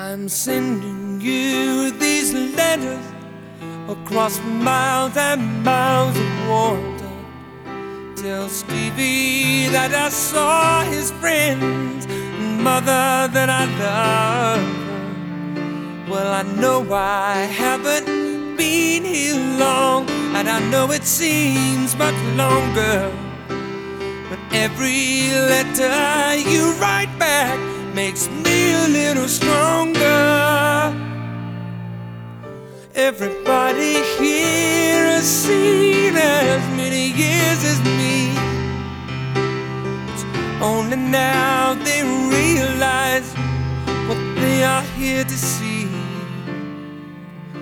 I'm sending you these letters across miles and miles of water. Tell Stevie that I saw his friends and mother that I love her. Well, I know I haven't been here long, and I know it seems much longer, but every letter you write back makes me a little stronger. Everybody here has seen as many years as me. It's only now they realize what they are here to see.